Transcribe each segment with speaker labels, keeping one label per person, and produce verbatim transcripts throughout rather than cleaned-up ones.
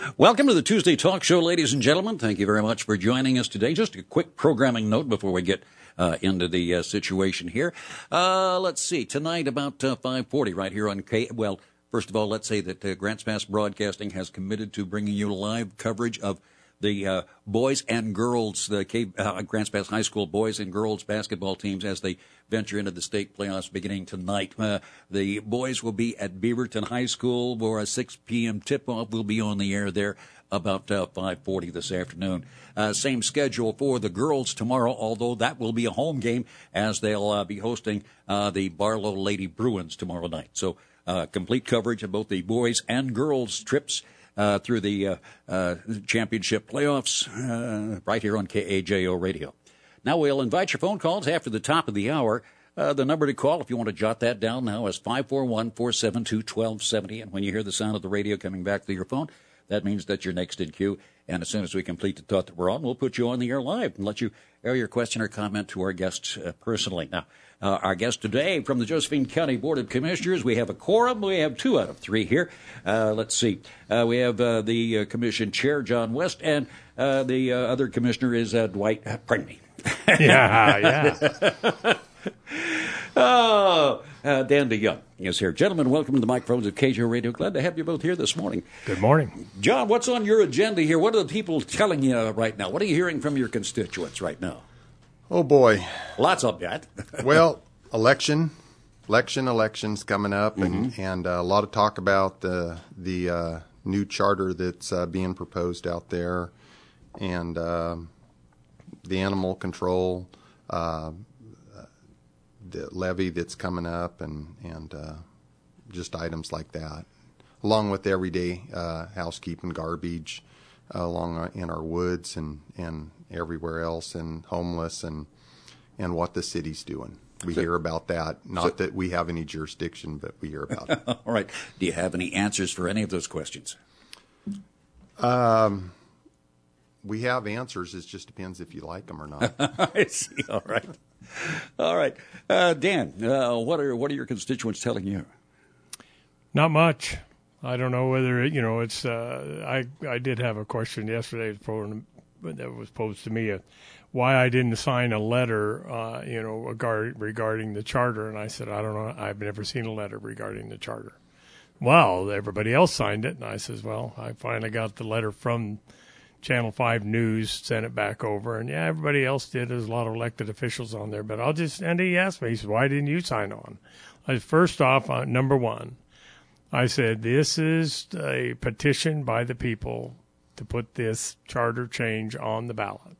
Speaker 1: Welcome to the Tuesday Talk Show, ladies and gentlemen. Thank you very much for joining us today. Just a quick programming note before we get uh, into the uh, situation here. Uh, let's see. Tonight about uh, five forty right here on K. Well, first of all, let's say that uh, Grants Pass Broadcasting has committed to bringing you live coverage of the uh, boys and girls, the K, uh, Grants Pass High School boys and girls basketball teams as they venture into the state playoffs beginning tonight. Uh, the boys will be at Beaverton High School for a six p.m. tip-off. We'll be on the air there about uh, five forty this afternoon. Uh, same schedule for the girls tomorrow, although that will be a home game as they'll uh, be hosting uh, the Barlow Lady Bruins tomorrow night. So uh, complete coverage of both the boys and girls trips Uh, through the uh, uh, championship playoffs uh, right here on K A J O Radio. Now we'll invite your phone calls after the top of the hour. Uh, the number to call, if you want to jot that down now, is five four one, four seven two, one two seven zero. And when you hear the sound of the radio coming back to your phone, that means that you're next in queue. And as soon as we complete the thought that we're on, we'll put you on the air live and let you air your question or comment to our guests uh, personally. Now, Uh, our guest today from the Josephine County Board of Commissioners, we have a quorum. We have two out of three here. Uh, let's see. Uh, we have uh, the uh, commission chair, John West, and uh, the uh, other commissioner is uh, Dwight. Uh, pardon me.
Speaker 2: yeah, yeah.
Speaker 1: oh, uh, Dan DeYoung is here. Gentlemen, welcome to the microphones of K J O Radio. Glad to have you both here this morning.
Speaker 2: Good morning.
Speaker 1: John, what's on your agenda here? What are the people telling you right now? What are you hearing from your constituents right now?
Speaker 3: Oh, boy.
Speaker 1: Lots of that.
Speaker 3: Well, election, election, elections coming up, and, mm-hmm. and uh, a lot of talk about the, the uh, new charter that's uh, being proposed out there, and uh, the animal control, uh, the levy that's coming up, and, and uh, just items like that, along with everyday uh, housekeeping, garbage, uh, along in our woods and, and everywhere else, and homeless, and and what the city's doing. We so, hear about that. Not so, that we have any jurisdiction, but we hear about it.
Speaker 1: All right. Do you have any answers for any of those questions?
Speaker 3: Um, we have answers. It just depends if you like them or not.
Speaker 1: I see. All right. All right. Uh, Dan, uh, what are what are your constituents telling you?
Speaker 2: Not much. I don't know whether it, you know it's. Uh, I I did have a question yesterday that was posed to me, uh, why I didn't sign a letter, uh, you know, regard, regarding the charter, and I said I don't know. I've never seen a letter regarding the charter. Well, everybody else signed it, and I says, well, I finally got the letter from Channel five News, sent it back over, and yeah, everybody else did. There's a lot of elected officials on there, but I'll just. And he asked me, he said, why didn't you sign on? I said, first off, uh, number one. I said, this is a petition by the people to put this charter change on the ballot.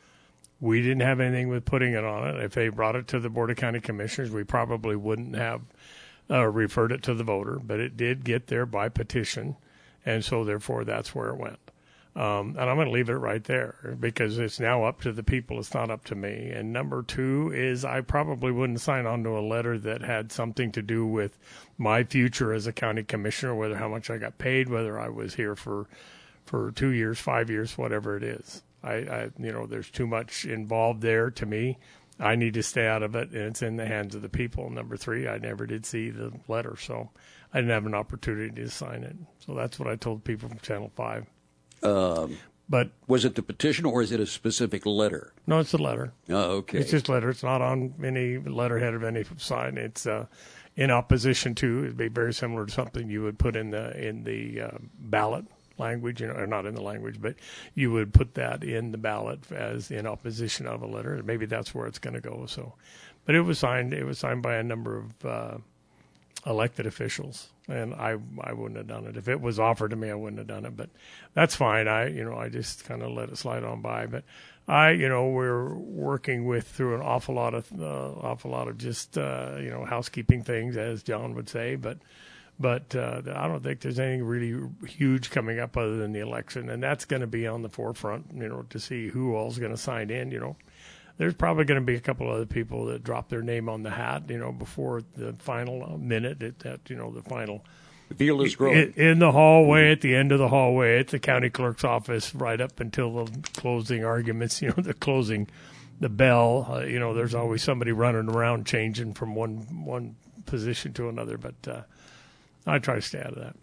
Speaker 2: We didn't have anything with putting it on it. If they brought it to the Board of County Commissioners, we probably wouldn't have uh, referred it to the voter, but it did get there by petition, and so therefore that's where it went. Um, and I'm going to leave it right there because it's now up to the people. It's not up to me. And number two is I probably wouldn't sign on to a letter that had something to do with my future as a county commissioner, whether how much I got paid, whether I was here for for two years, five years, whatever it is. I, I you know, there's too much involved there to me. I need to stay out of it, and it's in the hands of the people. Number three, I never did see the letter, so I didn't have an opportunity to sign it. So that's what I told people from Channel five.
Speaker 1: Um,
Speaker 2: but
Speaker 1: was it the petition or is it a specific letter?
Speaker 2: No, it's a letter.
Speaker 1: Oh, okay.
Speaker 2: It's just a letter. It's not on any letterhead of any sign. It's uh, in opposition to. It'd be very similar to something you would put in the in the uh, ballot language, you know, or not in the language, but you would put that in the ballot as in opposition of a letter. Maybe that's where it's going to go. So, but it was signed. It was signed by a number of uh, elected officials. And I I wouldn't have done it. If it was offered to me, I wouldn't have done it. But that's fine. I, you know, I just kind of let it slide on by. But I, you know, we're working with through an awful lot of, uh, awful lot of just, uh, you know, housekeeping things, as John would say. But, but uh, I don't think there's anything really huge coming up other than the election. And that's going to be on the forefront, you know, to see who all's going to sign in, you know. There's probably going to be a couple other people that drop their name on the hat, you know, before the final minute at that, you know, the final.
Speaker 1: The field is growing.
Speaker 2: In the hallway, at the end of the hallway, at the county clerk's office, right up until the closing arguments, you know, the closing, the bell. Uh, you know, there's always somebody running around changing from one one position to another, but uh, I try to stay out of that.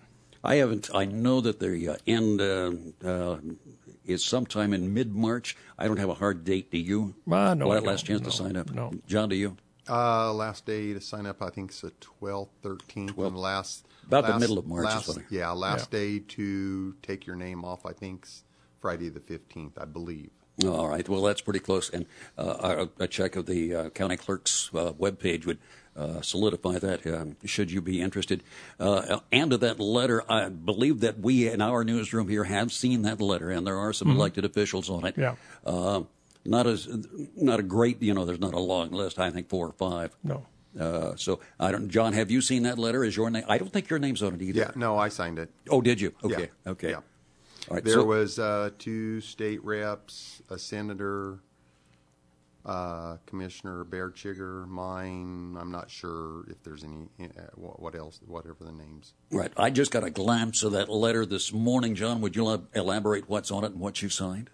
Speaker 1: I haven't. I know that the uh, end uh, uh, is sometime in mid-March. I don't have a hard date. Do you?
Speaker 2: Uh, no,
Speaker 1: Last
Speaker 2: I
Speaker 1: chance
Speaker 2: don't.
Speaker 1: to
Speaker 2: No,
Speaker 1: sign up.
Speaker 2: no.
Speaker 1: John, do you?
Speaker 3: Uh, last day to sign up, I think, is the twelfth, thirteenth,
Speaker 1: twelfth.
Speaker 3: and last
Speaker 1: About
Speaker 3: last,
Speaker 1: the middle of March is
Speaker 3: Last,
Speaker 1: what I-
Speaker 3: yeah, last
Speaker 2: Yeah.
Speaker 3: day to take your name off, I think, is Friday the fifteenth, I believe.
Speaker 1: All right. Well, that's pretty close. And uh, a, a check of the uh, county clerk's uh, webpage would uh, solidify that, um, should you be interested. Uh, and to that letter, I believe that we in our newsroom here have seen that letter, and there are some
Speaker 2: Mm-hmm.
Speaker 1: elected officials on it.
Speaker 2: Yeah.
Speaker 1: Uh, not as not a great, you know, there's not a long list. I think four or five.
Speaker 2: No.
Speaker 1: Uh, so I don't. John, have you seen that letter? Is your name? I don't think your name's on it either.
Speaker 3: Yeah, no, I signed it.
Speaker 1: Oh, did you? Okay.
Speaker 3: Yeah.
Speaker 1: Okay.
Speaker 3: Yeah.
Speaker 1: All right.
Speaker 3: There
Speaker 1: so,
Speaker 3: was uh, two state reps, a senator, uh, Commissioner Bearchigger, mine. I'm not sure if there's any, uh, what what else, whatever the names.
Speaker 1: Right. I just got a glimpse of that letter this morning, John. Would you lab- elaborate what's on it and what you signed?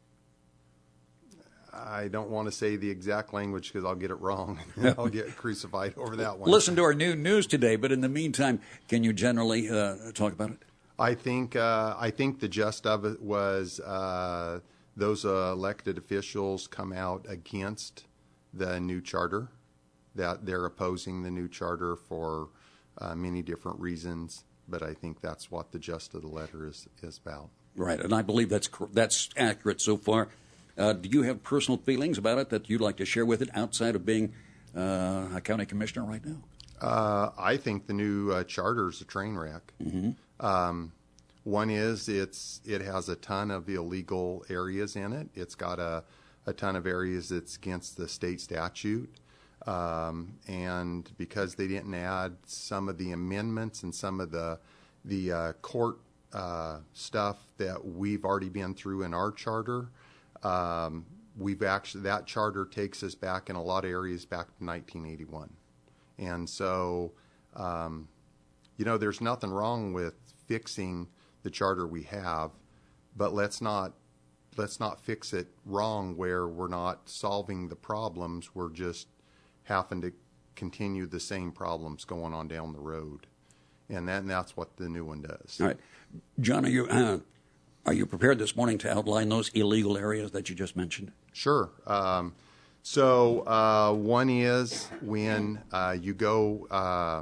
Speaker 3: I don't want to say the exact language because I'll get it wrong. I'll get crucified over that one.
Speaker 1: Listen to our new news today, but in the meantime, can you generally uh, talk about it?
Speaker 3: I think uh, I think the gist of it was uh, those uh, elected officials come out against the new charter, that they're opposing the new charter for uh, many different reasons. But I think that's what the gist of the letter is, is about.
Speaker 1: Right, and I believe that's cor- that's accurate so far. Uh, do you have personal feelings about it that you'd like to share with it outside of being uh, a county commissioner right now?
Speaker 3: Uh, I think the new uh, charter is a train wreck.
Speaker 1: Mm-hmm.
Speaker 3: Um, one is it's it has a ton of illegal areas in it. It's got a, a ton of areas that's against the state statute. Um, and because they didn't add some of the amendments and some of the the uh, court uh, stuff that we've already been through in our charter, um, we've actually that charter takes us back in a lot of areas back to nineteen eighty-one. And so, um, you know, there's nothing wrong with fixing the charter we have, but let's not let's not fix it wrong where we're not solving the problems. We're just having to continue the same problems going on down the road, and that and that's what the new one does.
Speaker 1: All right, John, are you uh, are you prepared this morning to outline those illegal areas that you just mentioned?
Speaker 3: Sure. Um, so uh, one is when uh, you go uh,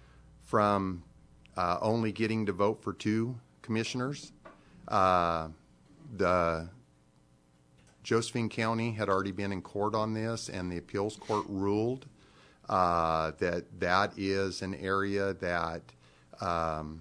Speaker 3: from uh, only getting to vote for two commissioners. Uh, the Josephine County had already been in court on this, and the appeals court ruled uh, that that is an area that um,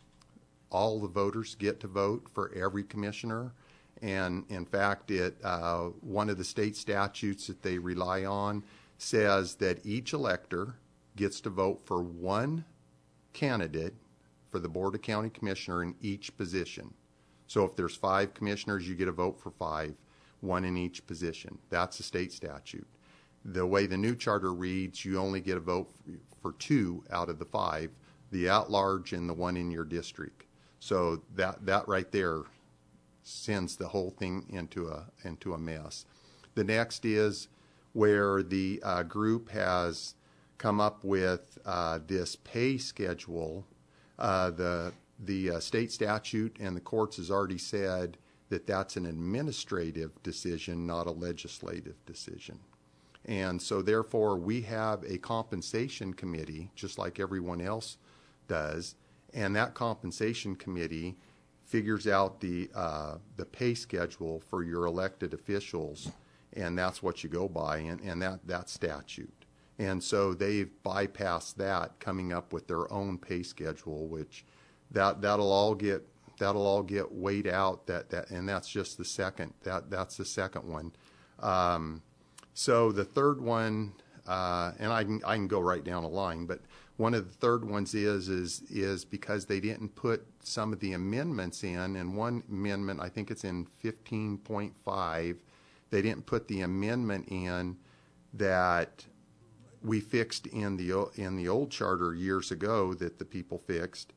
Speaker 3: all the voters get to vote for every commissioner. And in fact, it uh, one of the state statutes that they rely on says that each elector gets to vote for one candidate for the Board of County Commissioner in each position. So if there's five commissioners, you get a vote for five, one in each position. That's the state statute. The way the new charter reads, you only get a vote for two out of the five, the at-large and the one in your district. So that that right there sends the whole thing into a into a mess. The next is where the uh, group has come up with uh, this pay schedule. Uh, the the uh, state statute and the courts has already said that that's an administrative decision, not a legislative decision. And so therefore we have a compensation committee, just like everyone else does, and that compensation committee figures out the uh, the pay schedule for your elected officials, and that's what you go by, and, and that, that statute. And so they've bypassed that, coming up with their own pay schedule, which that that'll all get that'll all get weighed out. That that and that's just the second that that's the second one. Um, so the third one, uh, and I can I can go right down a line, but one of the third ones is is is because they didn't put some of the amendments in, and one amendment, I think it's in fifteen point five, they didn't put the amendment in that we fixed in the in the old charter years ago that the people fixed,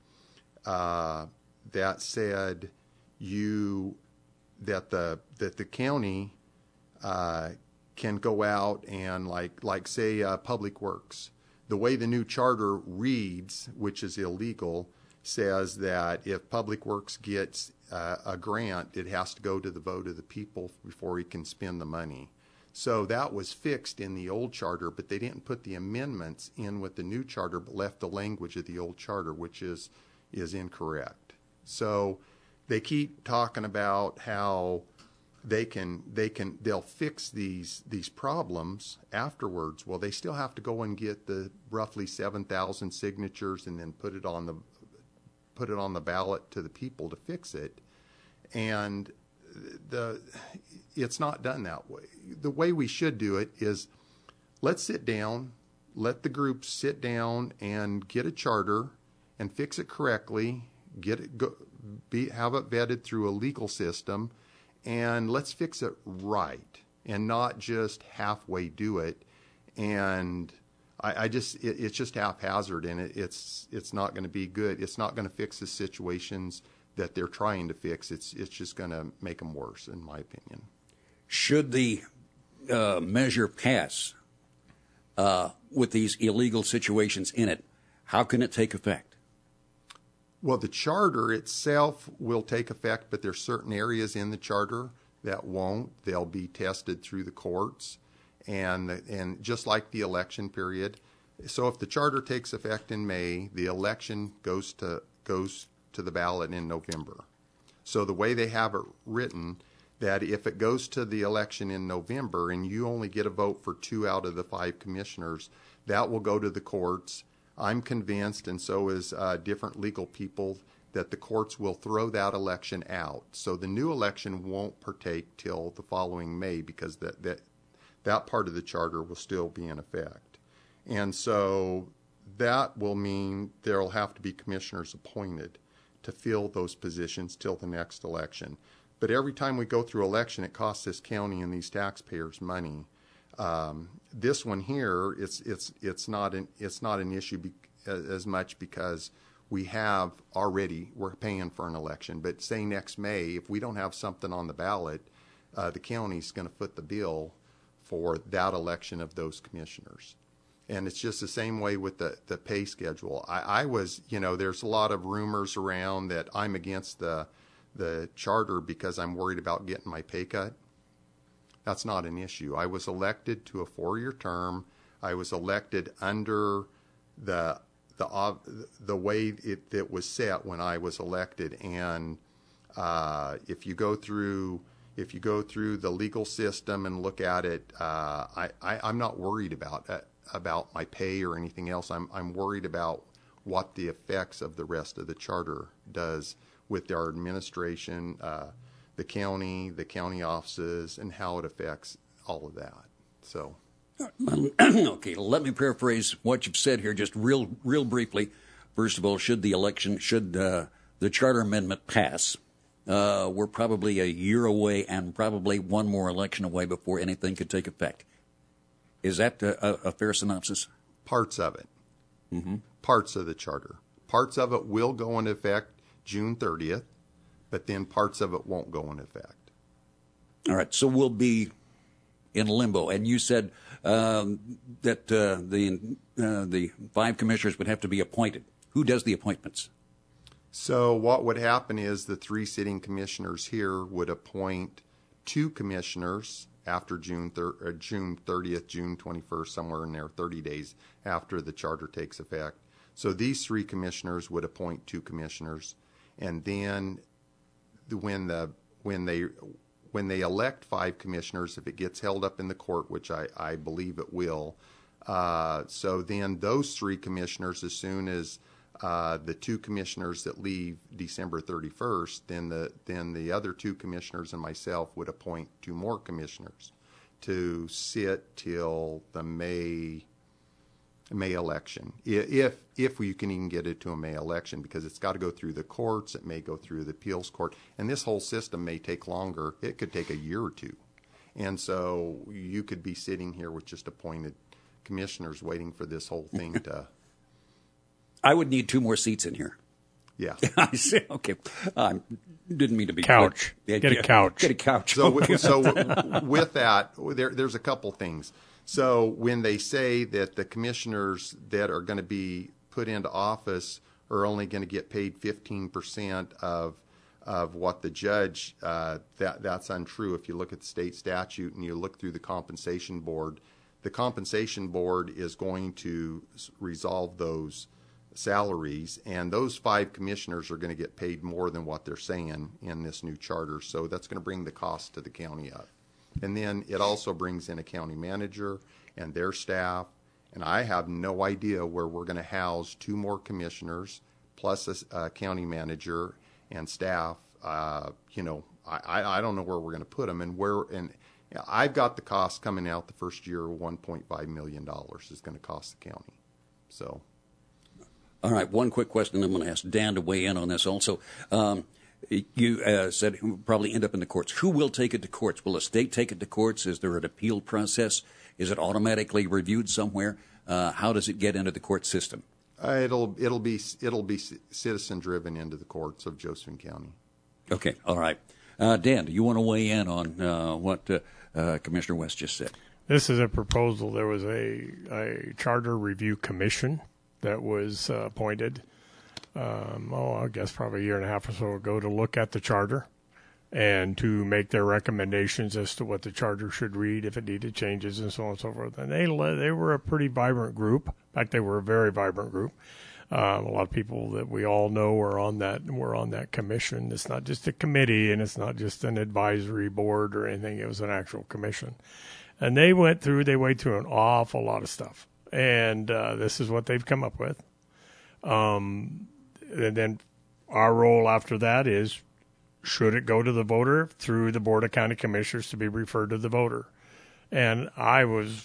Speaker 3: uh, that said you that the that the county uh, can go out and like like say uh, Public Works. The way the new charter reads, which is illegal, says that if Public Works gets uh, a grant, it has to go to the vote of the people before he can spend the money. So that was fixed in the old charter, but they didn't put the amendments in with the new charter, but left the language of the old charter, which is is incorrect. So they keep talking about how they can they can they'll fix these these problems afterwards. Well, they still have to go and get the roughly seven thousand signatures and then put it on the put it on the ballot to the people to fix it. And the it's not done that way. The way we should do it is let's sit down, let the groups sit down and get a charter and fix it correctly, get it go, be have it vetted through a legal system, and let's fix it right and not just halfway do it. And I, I just it, it's just haphazard, and it, it's it's not going to be good. It's not going to fix the situations that they're trying to fix. It's it's just going to make them worse, in my opinion.
Speaker 1: Should the uh, measure pass uh, with these illegal situations in it, how can it take effect?
Speaker 3: Well, the charter itself will take effect, but there's certain areas in the charter that won't. They'll be tested through the courts, and and just like the election period. So if the charter takes effect in May, the election goes to goes to the ballot in November. So the way they have it written, that if it goes to the election in November and you only get a vote for two out of the five commissioners, that will go to the courts. I'm convinced, and so is uh, different legal people, that the courts will throw that election out. So the new election won't partake till the following May, because that that, that part of the charter will still be in effect. And so that will mean there will have to be commissioners appointed to fill those positions till the next election. But every time we go through election, it costs this county and these taxpayers money. Um, this one here, it's it's it's not an it's not an issue be, as much because we have already we're paying for an election. But say next May, if we don't have something on the ballot, uh, the county's going to foot the bill for that election of those commissioners. And it's just the same way with the, the pay schedule. I, I was, you know, there's a lot of rumors around that I'm against the the charter because I'm worried about getting my pay cut. That's not an issue. I was elected to a four-year term. I was elected under the the uh, the way it, it was set when I was elected. And uh, if you go through if you go through the legal system and look at it, uh, I, I I'm not worried about uh, about my pay or anything else. I'm I'm worried about what the effects of the rest of the charter does with our administration, uh, the county, the county offices, and how it affects all of that. So,
Speaker 1: okay, let me paraphrase what you've said here, just real, real briefly. First of all, should the election, should uh, the charter amendment pass, uh, we're probably a year away and probably one more election away before anything could take effect. Is that a, a fair synopsis?
Speaker 3: Parts of it.
Speaker 1: Mm-hmm. Parts
Speaker 3: of the charter. Parts of it will go into effect June thirtieth, but then parts of it won't go into effect.
Speaker 1: All right, so we'll be in limbo. And you said um, that uh, the uh, the five commissioners would have to be appointed. Who does the appointments?
Speaker 3: So what would happen is the three sitting commissioners here would appoint two commissioners after June thir- uh, June thirtieth, June twenty-first, somewhere in there, thirty days after the charter takes effect. So these three commissioners would appoint two commissioners. And then when the when they when they elect five commissioners, if it gets held up in the court, which I, I believe it will, uh, so then those three commissioners, as soon as uh, the two commissioners that leave December thirty-first, then the then the other two commissioners and myself would appoint two more commissioners to sit till the May. May election, if if we can even get it to a May election, because it's got to go through the courts, it may go through the appeals court, and this whole system may take longer. It could take a year or two, and so you could be sitting here with just appointed commissioners waiting for this whole thing to.
Speaker 1: I would need two more seats in here.
Speaker 3: Yeah,
Speaker 1: I see. Okay, I um, didn't mean to be
Speaker 2: couch.
Speaker 1: Quick.
Speaker 2: Get a couch.
Speaker 1: Get a couch.
Speaker 3: So, okay. so with that, there, there's a couple things. So when they say that the commissioners that are going to be put into office are only going to get paid fifteen percent of of what the judge, uh, that that's untrue. If you look at the state statute and you look through the compensation board, the compensation board is going to resolve those salaries, and those five commissioners are going to get paid more than what they're saying in this new charter. So that's going to bring the cost to the county up. And then it also brings in a county manager and their staff. And I have no idea where we're going to house two more commissioners plus a, a county manager and staff. Uh, you know, I, I don't know where we're going to put them, and where. And I've got the cost coming out the first year, one point five million dollars is going to cost the county. So.
Speaker 1: All right. One quick question. I'm going to ask Dan to weigh in on this also. Um, You uh, said it will probably end up in the courts. Who will take it to courts? Will the state take it to courts? Is there an appeal process? Is it automatically reviewed somewhere? Uh, how does it get into the court system?
Speaker 3: Uh, it'll it'll be it'll be citizen driven into the courts of Josephine County.
Speaker 1: Okay, all right. Uh, Dan, do you want to weigh in on uh, what uh, uh, Commissioner West just said?
Speaker 2: This is a proposal. There was a a charter review commission that was uh, appointed. Um, oh, I guess probably a year and a half or so ago, to look at the charter and to make their recommendations as to what the charter should read, if it needed changes, and so on and so forth. And they they were a pretty vibrant group. In fact, they were a very vibrant group. Um, a lot of people that we all know are on that were on that commission. It's not just a committee, and it's not just an advisory board or anything. It was an actual commission. And they went through, they went through an awful lot of stuff. And uh, this is what they've come up with. Um, and then our role after that is, should it go to the voter through the Board of County Commissioners to be referred to the voter? And I was,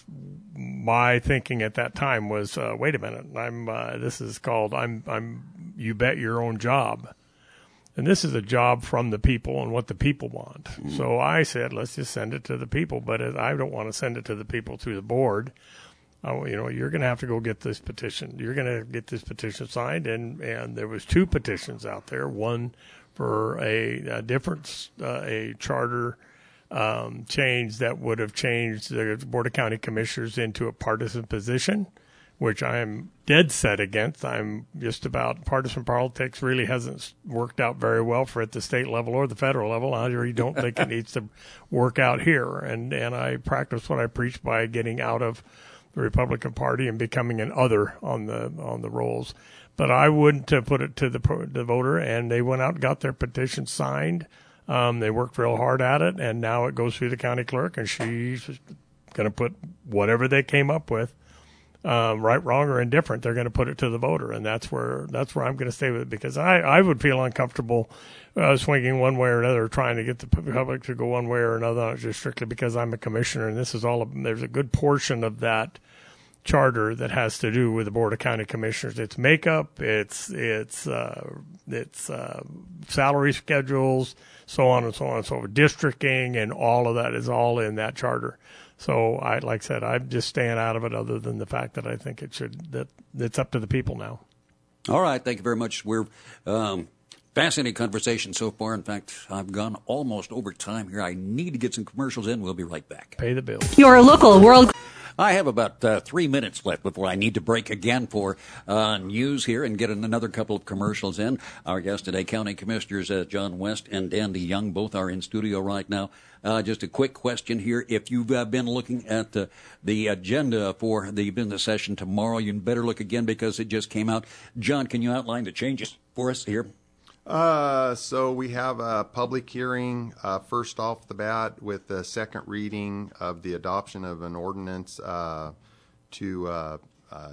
Speaker 2: my thinking at that time was, uh, wait a minute, I'm, uh, this is called, I'm, I'm, you bet your own job. And this is a job from the people and what the people want. Mm-hmm. So I said, let's just send it to the people. But I don't want to send it to the people through the board. Oh, you know, you're going to have to go get this petition. You're going to get this petition signed. And, and there was two petitions out there, one for a, a different, uh, a charter um, change that would have changed the Board of County Commissioners into a partisan position, which I am dead set against. I'm just about, partisan politics really hasn't worked out very well for at the state level or the federal level. I really don't think it needs to work out here. And, and I practice what I preach by getting out of the Republican Party and becoming an other on the on the rolls. But I wouldn't uh, put it to the the voter, and they went out and got their petition signed. Um, they worked real hard at it, and now it goes through the county clerk, and she's going to put whatever they came up with, um, right, wrong, or indifferent, they're going to put it to the voter, and that's where that's where I'm going to stay with it, because I, I would feel uncomfortable uh, swinging one way or another, trying to get the public to go one way or another, just strictly because I'm a commissioner, and this is all. There's a good portion of that charter that has to do with the Board of County Commissioners. It's makeup, it's it's uh, it's uh, salary schedules, so on and so on and so forth, districting, and all of that is all in that charter. So, I like I said, I'm just staying out of it, other than the fact that I think it should that it's up to the people now.
Speaker 1: All right, thank you very much. We're um, fascinating conversation so far. In fact, I've gone almost over time here. I need to get some commercials in. We'll be right back.
Speaker 2: Pay the bills.
Speaker 4: Your local world.
Speaker 1: I have about uh, three minutes left before I need to break again for uh, news here and get another couple of commercials in. Our guest today, County Commissioners uh, John West and Dan DeYoung, both are in studio right now. Uh, just a quick question here. If you've uh, been looking at uh, the agenda for the business session tomorrow, you better look again because it just came out. John, can you outline the changes for us here?
Speaker 3: Uh, so we have a public hearing uh, first off the bat with the second reading of the adoption of an ordinance uh, to uh, uh,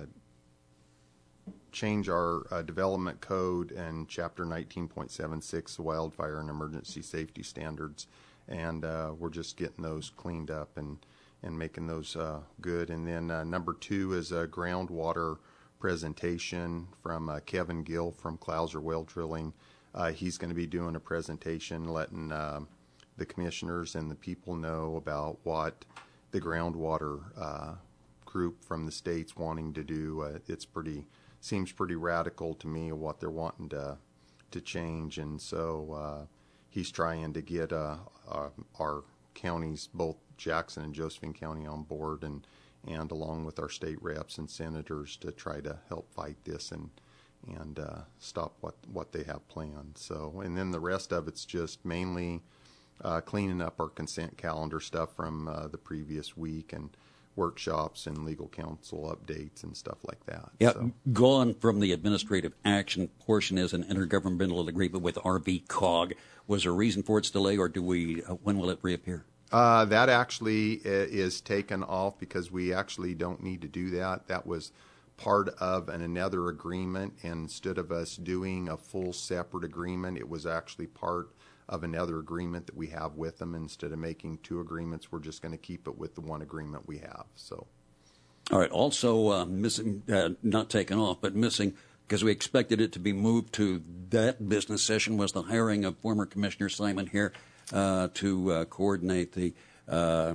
Speaker 3: change our uh, development code and Chapter nineteen point seven six, wildfire and emergency safety standards, and uh, we're just getting those cleaned up and and making those uh, good. And then uh, number two is a groundwater presentation from uh, Kevin Gill from Clouser Well Drilling. Uh, he's going to be doing a presentation letting uh, the commissioners and the people know about what the groundwater uh, group from the state's wanting to do. Uh, it's pretty, seems pretty radical to me what they're wanting to to change, and so uh, he's trying to get uh, uh, our counties, both Jackson and Josephine County, on board, and and along with our state reps and senators to try to help fight this and and uh, stop what, what they have planned. So, and then the rest of it's just mainly uh, cleaning up our consent calendar stuff from uh, the previous week and workshops and legal counsel updates and stuff like that.
Speaker 1: Yeah,
Speaker 3: so.
Speaker 1: Gone from the administrative action portion is an intergovernmental agreement with R V C O G. Was there a reason for its delay, or do we? Uh, when will it reappear?
Speaker 3: Uh, that actually is taken off because we actually don't need to do that. That was part of an, another agreement, and instead of us doing a full separate agreement, it was actually part of another agreement that we have with them. Instead of making two agreements, we're just going to keep it with the one agreement we have. So,
Speaker 1: all right. Also uh, missing, uh, not taken off, but missing, because we expected it to be moved to that business session, was the hiring of former Commissioner Simon Hare uh, to uh, coordinate the, uh, uh,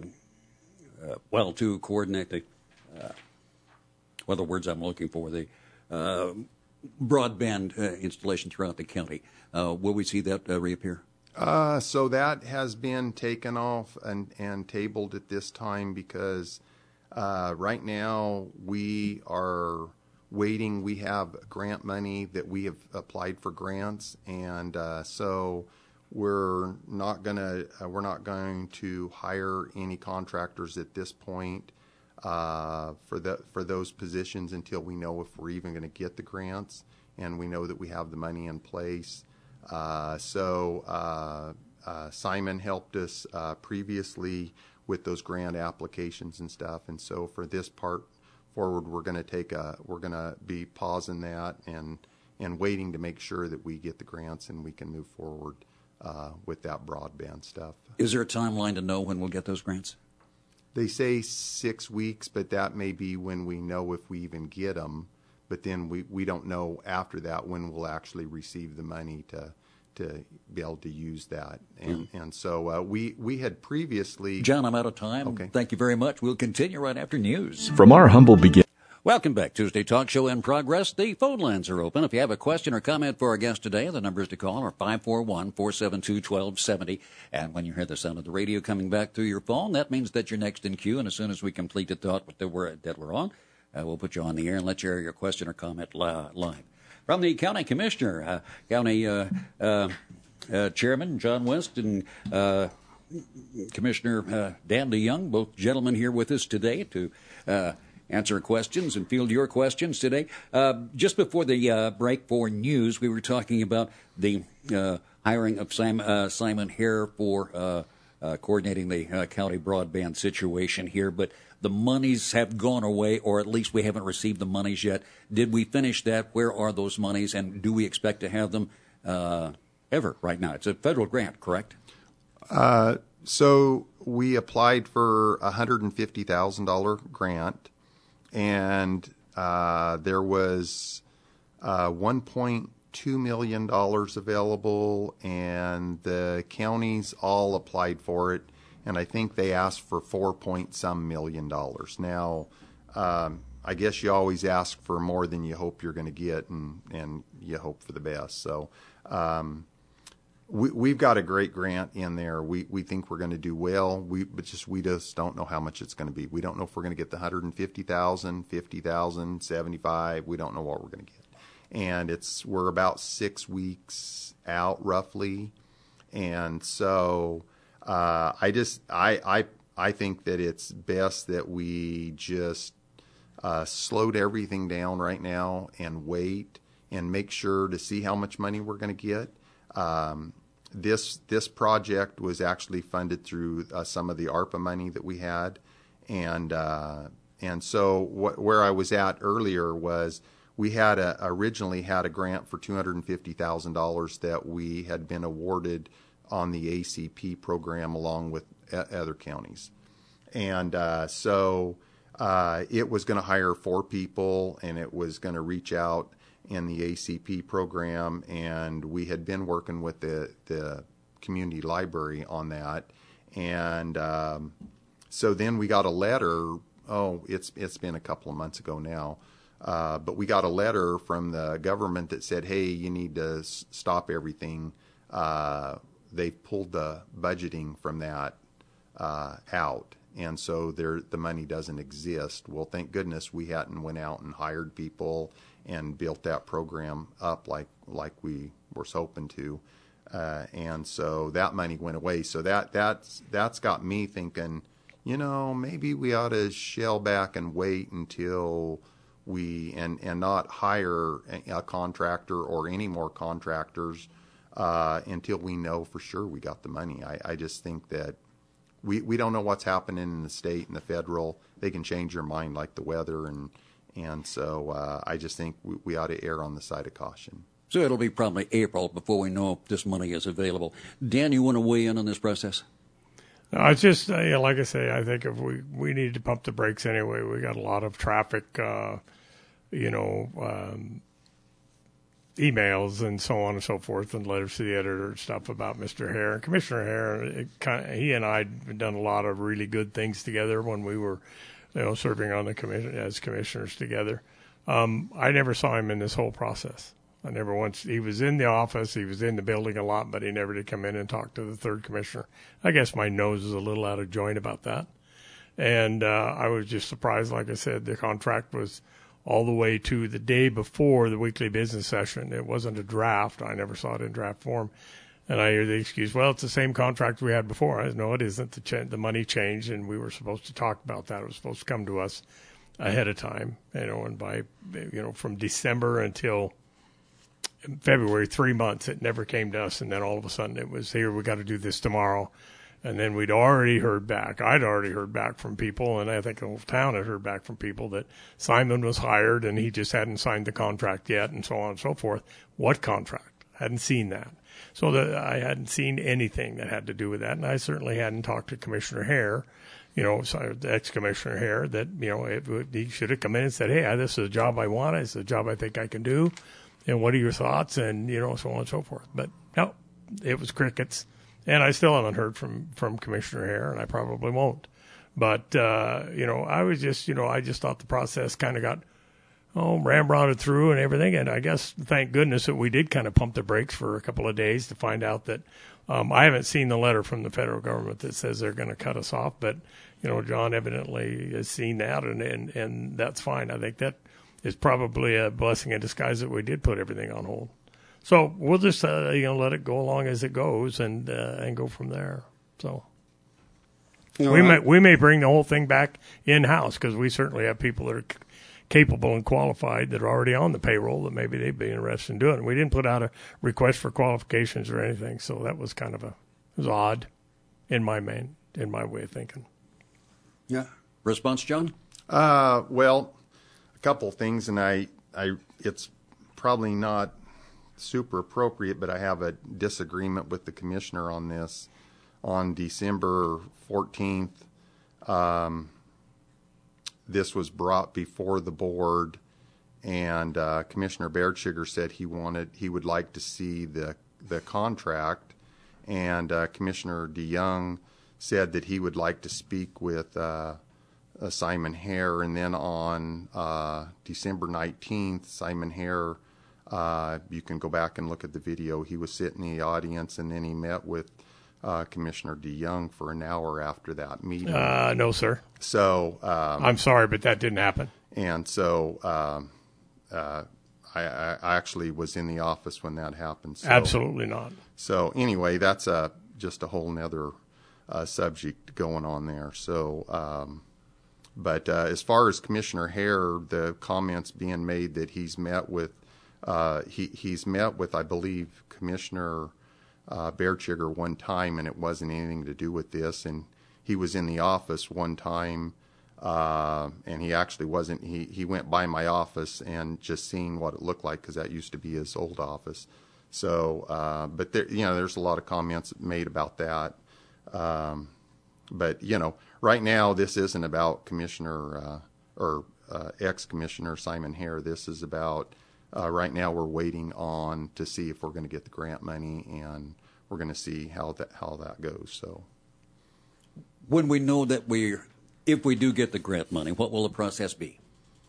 Speaker 1: well, to coordinate the, uh, well, the words I'm looking for, the uh, broadband uh, installation throughout the county. Uh, will we see that uh, reappear?
Speaker 3: Uh, so that has been taken off and, and tabled at this time because uh, right now we are waiting. We have grant money that we have applied for grants, and uh, so we're not gonna uh, we're not going to hire any contractors at this point uh, for the for those positions until we know if we're even going to get the grants and we know that we have the money in place. Uh, so uh, uh, Simon helped us uh, previously with those grant applications and stuff, and so for this part forward, we're going to take a we're going to be pausing that and and waiting to make sure that we get the grants and we can move forward uh, with that broadband stuff.
Speaker 1: Is there a timeline to know when we'll get those grants?
Speaker 3: They say six weeks, but that may be when we know if we even get them. But then we, we don't know after that when we'll actually receive the money to to be able to use that. And mm. and so uh, we, we had previously...
Speaker 1: John, I'm out of time.
Speaker 3: Okay.
Speaker 1: Thank you very much. We'll continue right after news.
Speaker 4: From our humble beginning.
Speaker 1: Welcome back. Tuesday Talk Show in progress. The phone lines are open. If you have a question or comment for our guest today, the numbers to call are five four one, four seven two, one two seven zero. And when you hear the sound of the radio coming back through your phone, that means that you're next in queue. And as soon as we complete the thought that we're, that we're on, Uh, we'll put you on the air and let you air your question or comment li- live. From the County Commissioner, uh, County uh, uh, uh, Chairman John West and uh, Commissioner uh, Dan DeYoung, both gentlemen here with us today to uh, answer questions and field your questions today. Uh, just before the uh, break for news, we were talking about the uh, hiring of Simon, uh, Simon Hare for uh, uh, coordinating the uh, county broadband situation here, but the monies have gone away, or at least we haven't received the monies yet. Did we finish that? Where are those monies, and do we expect to have them uh, ever right now? It's a federal grant, correct?
Speaker 3: Uh, so we applied for a one hundred fifty thousand dollars grant, and uh, there was uh, one point two million dollars available, and the counties all applied for it. And I think they asked for four point some million dollars. Now, um, I guess you always ask for more than you hope you're going to get, and, and you hope for the best. So um, we, we've got a great grant in there. We we think we're going to do well. We but just we just don't know how much it's going to be. We don't know if we're going to get the one hundred fifty thousand, fifty thousand, seventy-five. We don't know what we're going to get. And it's we're about six weeks out roughly, and so. Uh, I just I, I I think that it's best that we just uh, slowed everything down right now and wait and make sure to see how much money we're going to get. Um, this this project was actually funded through uh, some of the ARPA money that we had, and uh, and so wh- where I was at earlier was we had a, originally had a grant for two hundred fifty thousand dollars that we had been awarded on the A C P program along with other counties. And uh, so uh, it was going to hire four people, and it was going to reach out in the A C P program, and we had been working with the, the community library on that. And um, so then we got a letter, oh, it's it's been a couple of months ago now, uh, but we got a letter from the government that said, hey, you need to s- stop everything. Uh, They've pulled the budgeting from that uh, out, and so there the money doesn't exist. Well, thank goodness we hadn't went out and hired people and built that program up like like we were hoping to. Uh, and so that money went away. So that that's that's got me thinking, you know, maybe we ought to shell back and wait until we and and not hire a, a contractor or any more contractors uh, until we know for sure we got the money. I, I just think that we we don't know what's happening in the state and the federal. They can change their mind like the weather, and and so uh, I just think we, we ought to err on the side of caution.
Speaker 1: So it'll be probably April before we know if this money is available. Dan, you want to weigh in on this process?
Speaker 2: No, it's just, uh, you know, like I say, I think if we, we need to pump the brakes anyway. We got a lot of traffic, uh, you know, um, emails and so on and so forth, and letters to the editor and stuff about Mister Hare. And Commissioner Hare, it kind of, he and I had done a lot of really good things together when we were, you know, serving on the commission as commissioners together. Um, I never saw him in this whole process. I never once, he was in the office, he was in the building a lot, but he never did come in and talk to the third commissioner. I guess my nose is a little out of joint about that. And uh, I was just surprised, like I said, the contract was all the way to the day before the weekly business session. It wasn't a draft. I never saw it in draft form. And I hear the excuse, well, it's the same contract we had before. I said, no, it isn't. The, ch- the money changed, and we were supposed to talk about that. It was supposed to come to us ahead of time, you know, and by, you know, from December until February, three months, it never came to us. And then all of a sudden it was here, we got to do this tomorrow. And then we'd already heard back. I'd already heard back from people, and I think the whole town had heard back from people that Simon was hired and he just hadn't signed the contract yet, and so on and so forth. What contract? Hadn't seen that. So the, I hadn't seen anything that had to do with that, and I certainly hadn't talked to Commissioner Hare, you know, the ex-Commissioner Hare, that, you know, it, he should have come in and said, hey, this is a job I want. It's a job I think I can do. And what are your thoughts? And, you know, so on and so forth. But no, it was crickets. And I still haven't heard from, from Commissioner Hare, and I probably won't. But, uh, you know, I was just, you know, I just thought the process kind of got, oh, ramrodded through and everything. And I guess, thank goodness that we did kind of pump the brakes for a couple of days to find out that um, I haven't seen the letter from the federal government that says they're going to cut us off. But, you know, John evidently has seen that, and, and, and that's fine. I think that is probably a blessing in disguise that we did put everything on hold. So we'll just uh, you know let it go along as it goes, and uh, and go from there. So you know, we I, may we may bring the whole thing back in house, because we certainly have people that are c- capable and qualified that are already on the payroll that maybe they'd be interested in doing it. We didn't put out a request for qualifications or anything, so that was kind of a it was odd in my main in my way of thinking.
Speaker 1: Yeah. Response, John?
Speaker 3: Uh, well. A couple of things, and I, I, it's probably not super appropriate, but I have a disagreement with the commissioner on this. On December fourteenth, um, this was brought before the board, and uh, Commissioner Bertschiger said he wanted, he would like to see the the contract, and uh, Commissioner DeYoung said that he would like to speak with Uh, Uh, Simon Hare, and then on uh, December nineteenth, Simon Hare, uh, you can go back and look at the video, he was sitting in the audience, and then he met with uh, Commissioner DeYoung for an hour after that meeting.
Speaker 2: Uh, no, sir.
Speaker 3: So um,
Speaker 2: I'm sorry, but that didn't happen.
Speaker 3: And so um, uh, I, I actually was in the office when that happened. So,
Speaker 2: absolutely not.
Speaker 3: So anyway, that's a, just a whole nother uh, subject going on there. So um, But uh, as far as Commissioner Hare, the comments being made that he's met with, uh, he he's met with, I believe, Commissioner uh, Bertschiger one time, and it wasn't anything to do with this. And he was in the office one time, uh, and he actually wasn't. He he went by my office and just seen what it looked like, because that used to be his old office. So, uh, but there, you know, there's a lot of comments made about that. Um, but you know. Right now, this isn't about Commissioner uh, or uh, ex-Commissioner Simon Hare. This is about, uh, right now we're waiting on to see if we're going to get the grant money, and we're going to see how that how that goes. So,
Speaker 1: when we know that we, if we do get the grant money, what will the process be?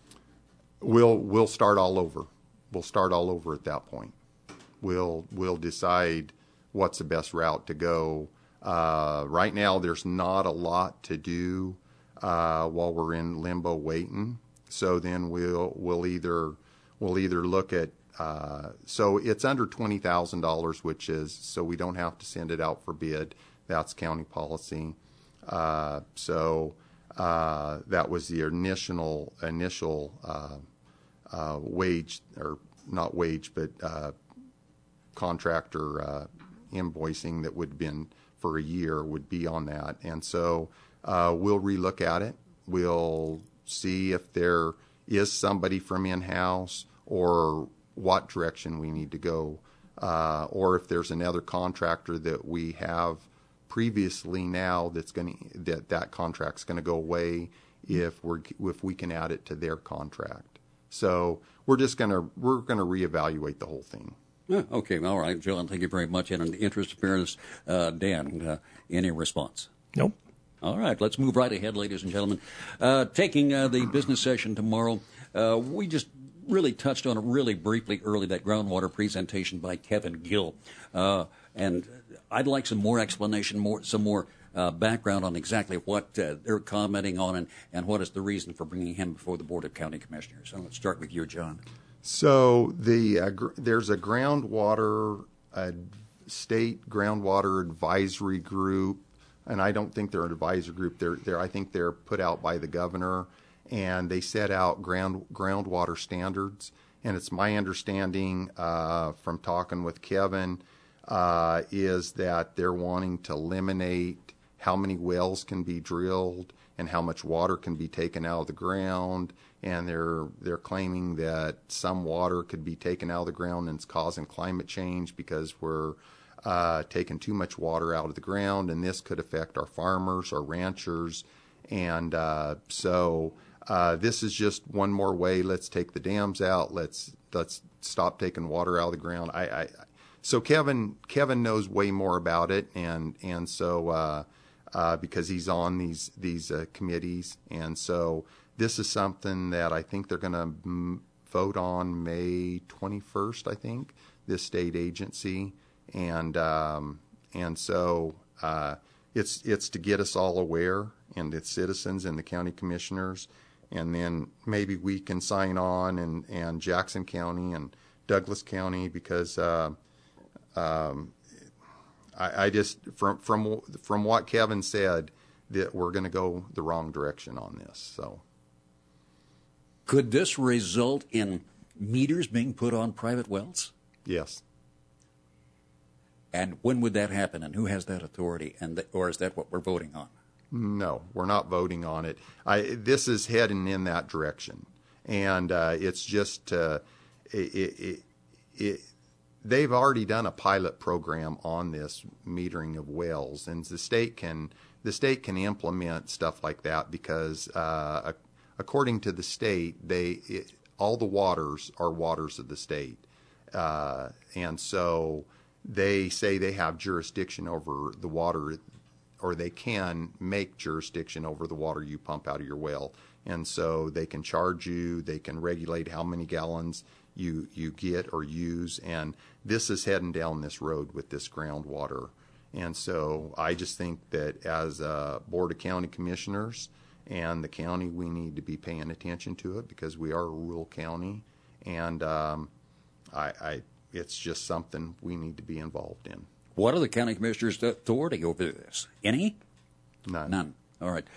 Speaker 3: We'll we'll start all over. We'll start all over at that point. We'll we'll decide what's the best route to go. Uh, right now, there's not a lot to do uh, while we're in limbo waiting. So then we'll we'll either we'll either look at, uh, so it's under twenty thousand dollars, which is, so we don't have to send it out for bid. That's county policy. Uh, so uh, that was the initial, initial uh, uh, wage, or not wage, but uh, contractor uh, invoicing that would have been for a year would be on that. And so uh, we'll relook at it. We'll see if there is somebody from in-house or what direction we need to go, uh, or if there's another contractor that we have previously now that's going to, that that contract's going to go away if we're if we can add it to their contract. So we're just going to we're going to reevaluate the whole thing.
Speaker 1: Yeah, okay, all right, John, thank you very much. And in the interest of fairness, uh, Dan, uh, any response?
Speaker 2: Nope.
Speaker 1: All right, let's move right ahead, ladies and gentlemen. Uh, taking uh, the business session tomorrow, uh, we just really touched on it really briefly early, that groundwater presentation by Kevin Gill. Uh, and I'd like some more explanation, more some more uh, background on exactly what uh, they're commenting on and, and what is the reason for bringing him before the Board of County Commissioners. So let's start with you, John.
Speaker 3: So the uh, gr- there's a groundwater uh, state groundwater advisory group, and I don't think they're an advisory group. They're they're I think they're put out by the governor, and they set out ground groundwater standards. And it's my understanding uh, from talking with Kevin uh, is that they're wanting to eliminate how many wells can be drilled and how much water can be taken out of the ground. And they're they're claiming that some water could be taken out of the ground and it's causing climate change because we're uh, taking too much water out of the ground, and this could affect our farmers, our ranchers, and uh, so uh, this is just one more way. Let's take the dams out. Let's let's stop taking water out of the ground. I, I so Kevin Kevin knows way more about it, and and so uh, uh, because he's on these these uh, committees, and so. This is something that I think they're going to m- vote on May twenty-first, I think, this state agency. And um, and so uh, it's it's to get us all aware, and its citizens and the county commissioners. And then maybe we can sign on, and, and Jackson County and Douglas County, because uh, um, I, I just, from, from, from what Kevin said, that we're going to go the wrong direction on this, so.
Speaker 1: Could this result in meters being put on private wells?
Speaker 3: Yes.
Speaker 1: And when would that happen, and who has that authority, and th- or is that what we're voting on?
Speaker 3: No, we're not voting on it. I, this is heading in that direction, and uh, it's just uh, it, it, it, they've already done a pilot program on this metering of wells, and the state can the state can implement stuff like that because. Uh, According to the state, they it, all the waters are waters of the state, uh, and so they say they have jurisdiction over the water, or they can make jurisdiction over the water you pump out of your well, and so they can charge you, they can regulate how many gallons you you get or use, and this is heading down this road with this groundwater, and so I just think that as a Board of County Commissioners. And the county, we need to be paying attention to it because we are a rural county, and um, I, I, it's just something we need to be involved in.
Speaker 1: What are the county commissioners' authority over this? Any?
Speaker 3: None.
Speaker 1: None. All right.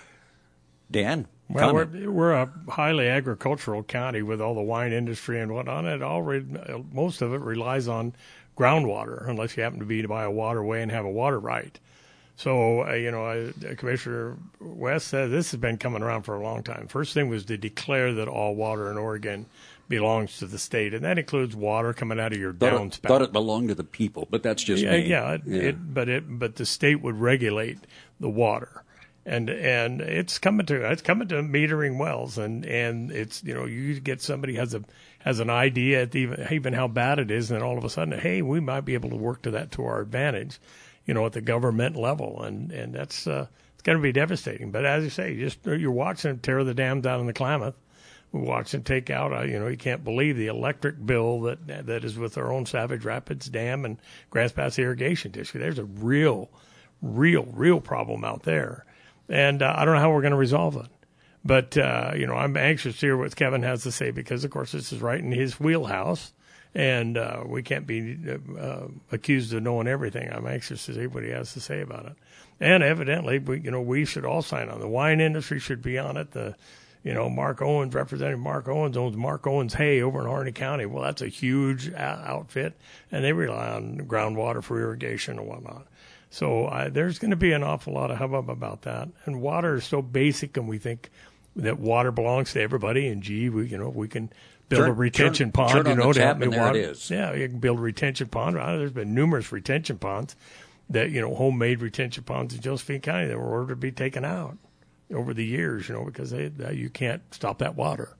Speaker 1: Dan?
Speaker 2: Well, we're, we're a highly agricultural county with all the wine industry and whatnot. It all re- most of it relies on groundwater, unless you happen to be by a waterway and have a water right. So, uh, you know, uh, Commissioner West said this has been coming around for a long time. First thing was to declare that all water in Oregon belongs to the state, and that includes water coming out of your
Speaker 1: thought
Speaker 2: downspout.
Speaker 1: It, thought it belonged to the people, but that's just
Speaker 2: yeah,
Speaker 1: me.
Speaker 2: Yeah, it,
Speaker 1: yeah.
Speaker 2: It, but it, but the state would regulate the water, and and it's coming to it's coming to metering wells, and, and it's you know you get somebody has a has an idea at the, even even how bad it is, and then all of a sudden, hey, we might be able to work to that to our advantage. You know, at the government level, and and that's uh, it's going to be devastating. But as you say, just you're watching them tear the dams down in the Klamath. We're watching take out. Uh, you know, you can't believe the electric bill that that is with our own Savage Rapids Dam and Grants Pass irrigation district. There's a real, real, real problem out there, and uh, I don't know how we're going to resolve it. But, uh, you know, I'm anxious to hear what Kevin has to say because, of course, this is right in his wheelhouse, and uh, we can't be uh, accused of knowing everything. I'm anxious to see what he has to say about it. And evidently, we, you know, we should all sign on. The wine industry should be on it. The, you know, Mark Owens, Representative Mark Owens owns Mark Owens Hay over in Harney County. Well, that's a huge outfit, and they rely on groundwater for irrigation and whatnot. So uh, there's going to be an awful lot of hubbub about that. And water is so basic, and we think that water belongs to everybody. And gee, we you know we can build
Speaker 1: turn,
Speaker 2: a retention
Speaker 1: turn,
Speaker 2: pond,
Speaker 1: turn
Speaker 2: you
Speaker 1: on
Speaker 2: know,
Speaker 1: the
Speaker 2: to
Speaker 1: tap
Speaker 2: help
Speaker 1: and
Speaker 2: me
Speaker 1: there
Speaker 2: water.
Speaker 1: it is.
Speaker 2: Yeah, you can build a retention pond. Uh, There's been numerous retention ponds that you know homemade retention ponds in Josephine County that were ordered to be taken out over the years, you know, because they, uh, you can't stop that water.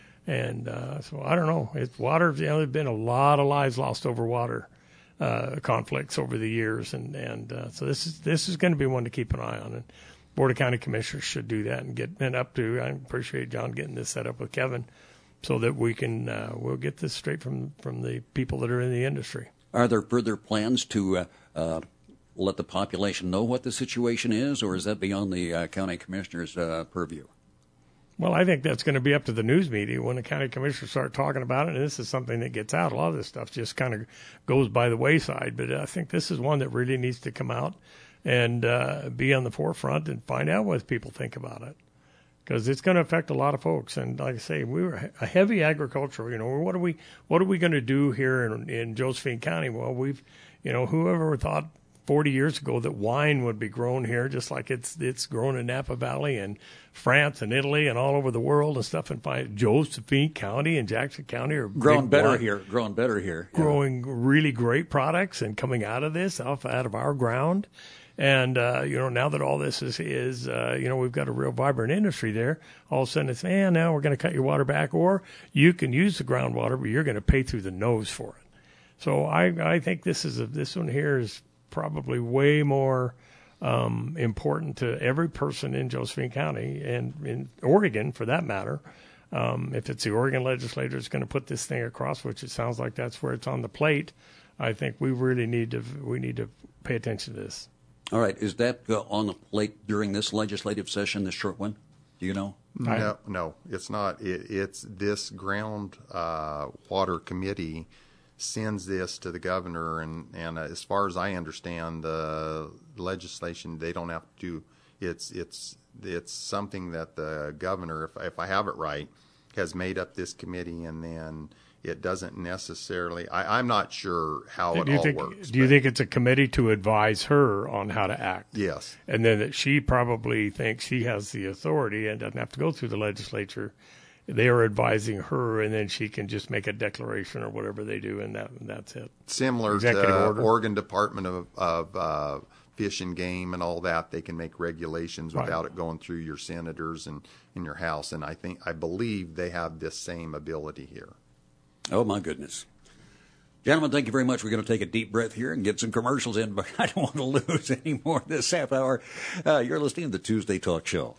Speaker 2: And uh, so I don't know. It's water. You know, there's been a lot of lives lost over water uh, conflicts over the years, and and uh, so this is this is going to be one to keep an eye on. And Board of County Commissioners should do that and get and up to. I appreciate John getting this set up with Kevin, so that we can uh, we'll get this straight from from the people that are in the industry.
Speaker 1: Are there further plans to uh, uh, let the population know what the situation is, or is that beyond the uh, county commissioner's uh, purview?
Speaker 2: Well, I think that's going to be up to the news media when the county commissioners start talking about it. And this is something that gets out. A lot of this stuff just kind of goes by the wayside. But I think this is one that really needs to come out and uh, be on the forefront and find out what people think about it. Because it's going to affect a lot of folks. And like I say, we were a heavy agricultural. You know, what are we what are we going to do here in, in Josephine County? Well, we've, you know, whoever thought forty years ago that wine would be grown here, just like it's it's grown in Napa Valley and France and Italy and all over the world and stuff. And find Josephine County and Jackson County are
Speaker 1: growing better
Speaker 2: wine,
Speaker 1: here, growing better here,
Speaker 2: growing yeah. really great products and coming out of this, off out of our ground. And uh, you know, now that all this is is uh, you know, we've got a real vibrant industry there. All of a sudden, it's man, now we're going to cut your water back, or you can use the groundwater, but you're going to pay through the nose for it. So I I think this is a, this one here is probably way more um, important to every person in Josephine County and in Oregon, for that matter. Um, if it's the Oregon legislature that's going to put this thing across, which it sounds like that's where it's on the plate, I think we really need to we need to pay attention to this.
Speaker 1: All right, is that uh, on the plate during this legislative session, this short one? Do you know?
Speaker 3: No, no, it's not. It, it's this ground uh, water committee sends this to the governor, and, and uh, as far as I understand, the legislation, they don't have to do. It's it's it's something that the governor, if if I have it right, has made up this committee, and then it doesn't necessarily. I, I'm not sure how it
Speaker 2: do you
Speaker 3: all
Speaker 2: think,
Speaker 3: works.
Speaker 2: Do you think it's a committee to advise her on how to act?
Speaker 3: Yes,
Speaker 2: and then that she probably thinks she has the authority and doesn't have to go through the legislature. They are advising her, and then she can just make a declaration or whatever they do, and that and that's it.
Speaker 3: Similar
Speaker 2: Executive
Speaker 3: to
Speaker 2: order.
Speaker 3: Oregon Department of, of uh, Fish and Game and all that. They can make regulations
Speaker 2: Right.
Speaker 3: without it going through your senators and in your House. And I think I believe they have this same ability here.
Speaker 1: Oh, my goodness. Gentlemen, thank you very much. We're going to take a deep breath here and get some commercials in, but I don't want to lose any more this half hour. Uh, you're listening to the Tuesday Talk Show.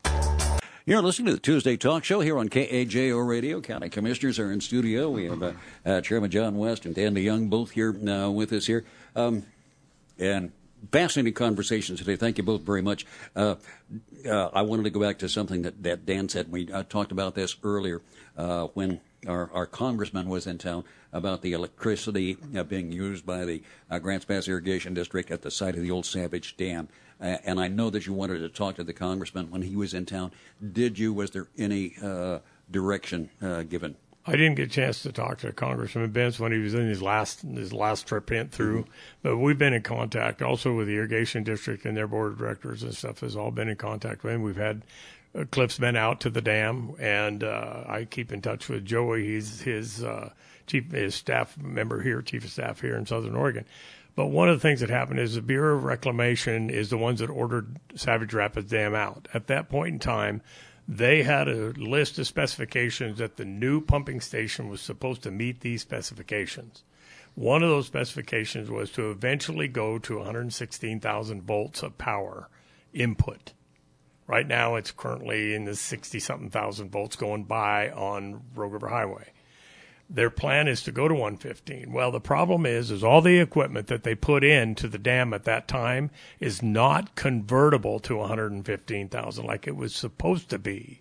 Speaker 1: You're listening to the Tuesday Talk Show here on K A J O Radio. County Commissioners are in studio. We have uh, uh, Chairman John West and Dan DeYoung both here uh, with us here. Um, and fascinating conversations today. Thank you both very much. Uh, uh, I wanted to go back to something that, that Dan said. We uh, talked about this earlier uh, when our, our congressman was in town about the electricity uh, being used by the uh, Grants Pass Irrigation District at the site of the old Savage Dam. Uh, and I know that you wanted to talk to the congressman when he was in town. Did you? Was there any uh, direction uh, given?
Speaker 2: I didn't get a chance to talk to Congressman Benz when he was in his last his last trip in through, mm-hmm. but we've been in contact also with the irrigation district and their board of directors and stuff. Has all been in contact with him. We've had uh, Cliff's been out to the dam, and uh, I keep in touch with Joey. He's his uh, chief, his staff member here, chief of staff here in Southern Oregon. But one of the things that happened is the Bureau of Reclamation is the ones that ordered Savage Rapids Dam out. At that point in time, they had a list of specifications that the new pumping station was supposed to meet these specifications. One of those specifications was to eventually go to one hundred sixteen thousand volts of power input. Right now, it's currently in the sixty-something thousand volts going by on Rogue River Highway. Their plan is to go to one fifteen. Well, the problem is, is all the equipment that they put into the dam at that time is not convertible to one hundred fifteen thousand like it was supposed to be.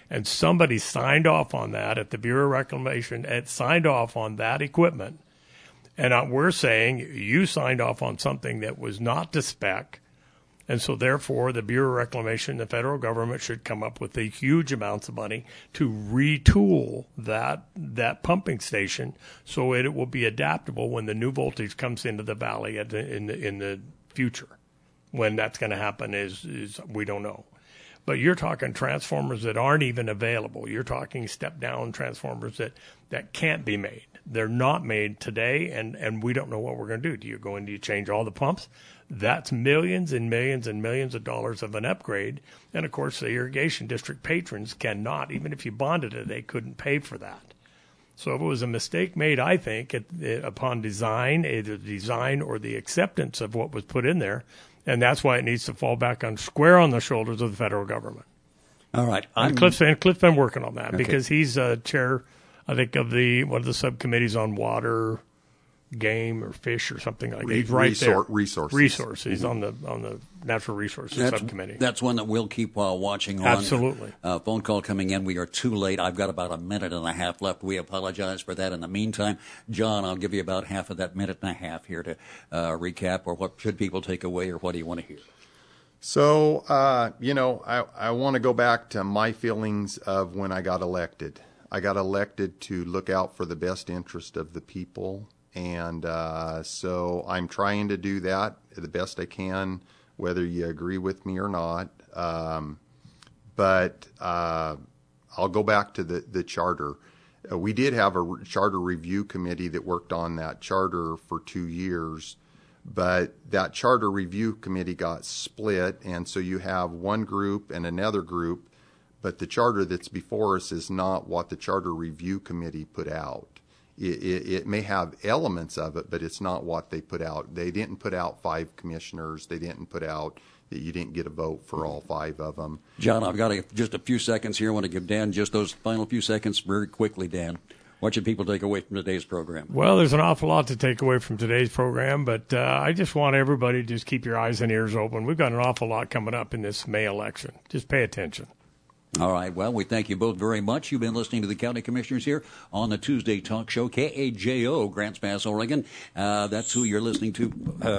Speaker 2: and somebody signed off on that at the Bureau of Reclamation, and signed off on that equipment. And uh, we're saying you signed off on something that was not to spec. And so, therefore, the Bureau of Reclamation, the federal government, should come up with a huge amounts of money to retool that that pumping station so it will be adaptable when the new voltage comes into the valley at the, in the in the future. When that's going to happen is is we don't know. But you're talking transformers that aren't even available. You're talking step-down transformers that, that can't be made. They're not made today, and, and we don't know what we're going to do. Do you go in, do you change all the pumps? That's millions and millions and millions of dollars of an upgrade. And, of course, the irrigation district patrons cannot, even if you bonded it, they couldn't pay for that. So if it was a mistake made, I think, at, at, upon design, either the design or the acceptance of what was put in there, and that's why it needs to fall back on square on the shoulders of the federal government.
Speaker 1: All right.
Speaker 2: And Cliff's, and Cliff's been working on that
Speaker 1: okay.
Speaker 2: because he's uh, chair, I think, of the one of the subcommittees on water, game, or fish, or something like that. He's right
Speaker 3: Resor-
Speaker 2: there.
Speaker 3: Resources.
Speaker 2: Resources. He's on the on the natural resources
Speaker 1: that's,
Speaker 2: subcommittee.
Speaker 1: That's one that we'll keep uh, watching on.
Speaker 2: Absolutely.
Speaker 1: Uh, phone call coming in. We are too late. I've got about a minute and a half left. We apologize for that. In the meantime, John, I'll give you about half of that minute and a half here to uh, recap, or what should people take away, or what do you want to hear?
Speaker 3: So, uh, you know, I, I want to go back to my feelings of when I got elected. I got elected to look out for the best interest of the people. And uh, so I'm trying to do that the best I can, whether you agree with me or not. Um, but uh, I'll go back to the, the charter. Uh, we did have a re- charter review committee that worked on that charter for two years. But that charter review committee got split, and so you have one group and another group, but the charter that's before us is not what the charter review committee put out. It, it, it may have elements of it, but it's not what they put out. They didn't put out five commissioners. They didn't put out that you didn't get a vote for all five of them.
Speaker 1: John, I've got a, just a few seconds here. I want to give Dan just those final few seconds very quickly, Dan. What should people take away from today's program?
Speaker 2: Well, there's an awful lot to take away from today's program, but uh, I just want everybody to just keep your eyes and ears open. We've got an awful lot coming up in this May election. Just pay attention.
Speaker 1: All right. Well, we thank you both very much. You've been listening to the County Commissioners here on the Tuesday Talk Show, K A J O, Grants Pass, Oregon. Uh, that's who you're listening to.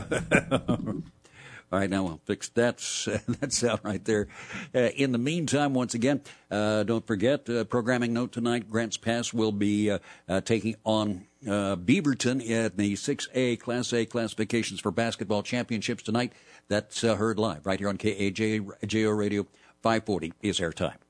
Speaker 1: All right, now we'll fix that. That sound right there. Uh, in the meantime, once again, uh, don't forget, uh, programming note tonight, Grants Pass will be uh, uh, taking on uh, Beaverton in the six A Class A classifications for basketball championships tonight. That's uh, heard live right here on K A J O Radio. five forty is airtime.